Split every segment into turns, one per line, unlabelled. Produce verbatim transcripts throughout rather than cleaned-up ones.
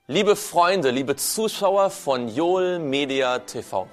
Liebe Freunde, liebe Zuschauer von Joel Media T V,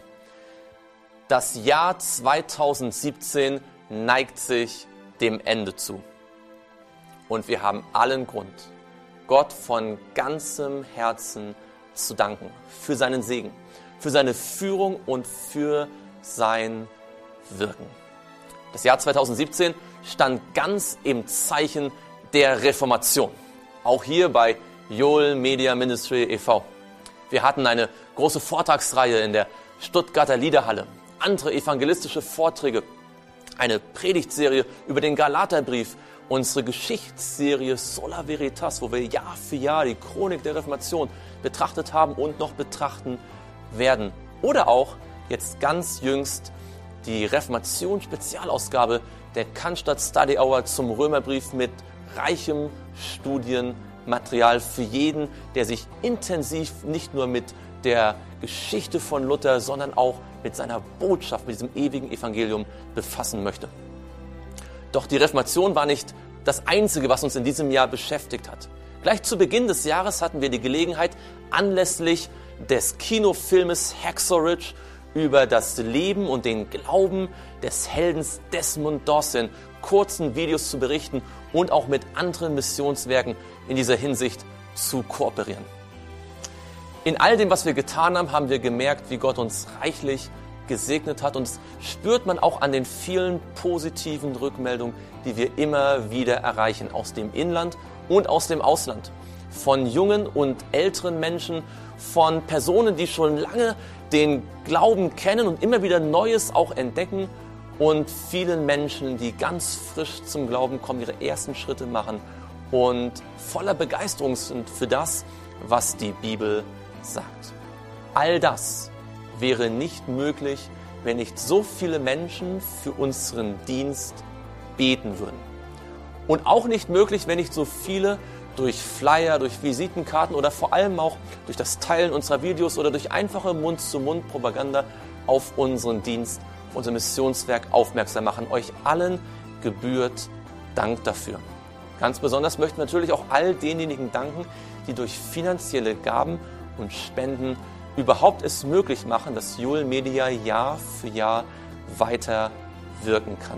das Jahr zweitausendsiebzehn neigt sich dem Ende zu. Und wir haben allen Grund, Gott von ganzem Herzen zu danken für seinen Segen, für seine Führung und für sein Wirken. Das Jahr zweitausendsiebzehn stand ganz im Zeichen der Reformation. Auch hier bei Joel Media Ministry e V Wir hatten eine große Vortragsreihe in der Stuttgarter Liederhalle, andere evangelistische Vorträge, eine Predigtserie über den Galaterbrief, unsere Geschichtsserie Sola Veritas, wo wir Jahr für Jahr die Chronik der Reformation betrachtet haben und noch betrachten werden. Oder auch jetzt ganz jüngst die Reformation-Spezialausgabe der Cannstatt Study Hour zum Römerbrief mit reichem Studienmaterial für jeden, der sich intensiv nicht nur mit der Geschichte von Luther, sondern auch mit seiner Botschaft, mit diesem ewigen Evangelium befassen möchte. Doch die Reformation war nicht das Einzige, was uns in diesem Jahr beschäftigt hat. Gleich zu Beginn des Jahres hatten wir die Gelegenheit, anlässlich des Kinofilmes Hacksaw Ridge über das Leben und den Glauben des Heldens Desmond Doss in kurzen Videos zu berichten und auch mit anderen Missionswerken in dieser Hinsicht zu kooperieren. In all dem, was wir getan haben, haben wir gemerkt, wie Gott uns reichlich gesegnet hat. Und das spürt man auch an den vielen positiven Rückmeldungen, die wir immer wieder erreichen, aus dem Inland und aus dem Ausland. Von jungen und älteren Menschen, von Personen, die schon lange den Glauben kennen und immer wieder Neues auch entdecken, und vielen Menschen, die ganz frisch zum Glauben kommen, ihre ersten Schritte machen und voller Begeisterung sind für das, was die Bibel sagt. All das wäre nicht möglich, wenn nicht so viele Menschen für unseren Dienst beten würden. Und auch nicht möglich, wenn nicht so viele durch Flyer, durch Visitenkarten oder vor allem auch durch das Teilen unserer Videos oder durch einfache Mund-zu-Mund-Propaganda auf unseren Dienst, unser Missionswerk aufmerksam machen. Euch allen gebührt Dank dafür. Ganz besonders möchten wir natürlich auch all denjenigen danken, die durch finanzielle Gaben und Spenden überhaupt es möglich machen, dass Joel Media Jahr für Jahr weiter wirken kann.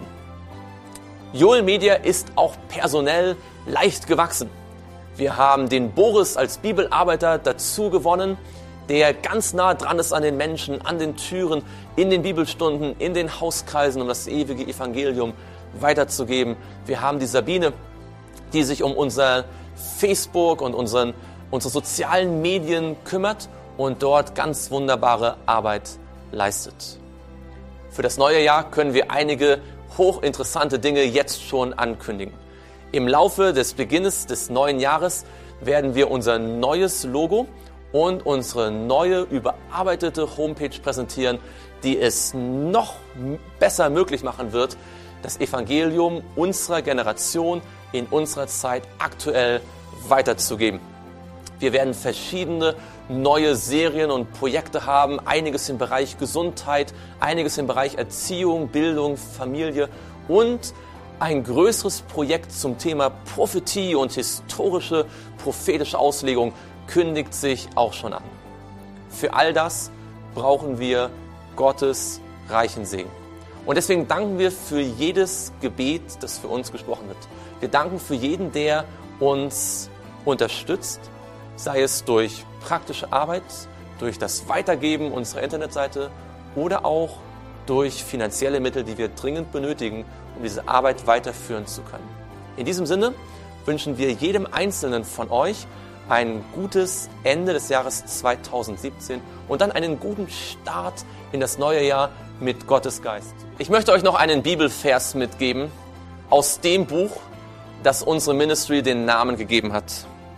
Joel Media ist auch personell leicht gewachsen. Wir haben den Boris als Bibelarbeiter dazu gewonnen, der ganz nah dran ist an den Menschen, an den Türen, in den Bibelstunden, in den Hauskreisen, um das ewige Evangelium weiterzugeben. Wir haben die Sabine, die sich um unser Facebook und unseren, unsere sozialen Medien kümmert und dort ganz wunderbare Arbeit leistet. Für das neue Jahr können wir einige hochinteressante Dinge jetzt schon ankündigen. Im Laufe des Beginnes des neuen Jahres werden wir unser neues Logo und unsere neue, überarbeitete Homepage präsentieren, die es noch besser möglich machen wird, das Evangelium unserer Generation in unserer Zeit aktuell weiterzugeben. Wir werden verschiedene neue Serien und Projekte haben, einiges im Bereich Gesundheit, einiges im Bereich Erziehung, Bildung, Familie und ein größeres Projekt zum Thema Prophetie und historische, prophetische Auslegung kündigt sich auch schon an. Für all das brauchen wir Gottes reichen Segen. Und deswegen danken wir für jedes Gebet, das für uns gesprochen wird. Wir danken für jeden, der uns unterstützt, sei es durch praktische Arbeit, durch das Weitergeben unserer Internetseite oder auch durch finanzielle Mittel, die wir dringend benötigen, um diese Arbeit weiterführen zu können. In diesem Sinne wünschen wir jedem Einzelnen von euch ein gutes Ende des Jahres zweitausendsiebzehn und dann einen guten Start in das neue Jahr mit Gottes Geist. Ich möchte euch noch einen Bibelvers mitgeben aus dem Buch, das unsere Ministry den Namen gegeben hat.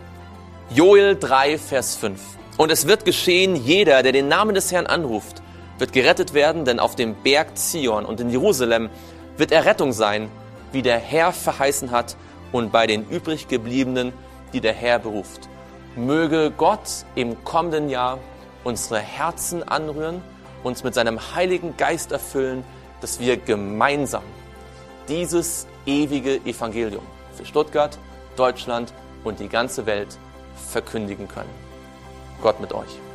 Joel drei, Vers fünf. Und es wird geschehen, jeder, der den Namen des Herrn anruft, wird gerettet werden, denn auf dem Berg Zion und in Jerusalem wird Errettung sein, wie der Herr verheißen hat und bei den übriggebliebenen, die der Herr beruft. Möge Gott im kommenden Jahr unsere Herzen anrühren, uns mit seinem Heiligen Geist erfüllen, dass wir gemeinsam dieses ewige Evangelium für Stuttgart, Deutschland und die ganze Welt verkündigen können. Gott mit euch.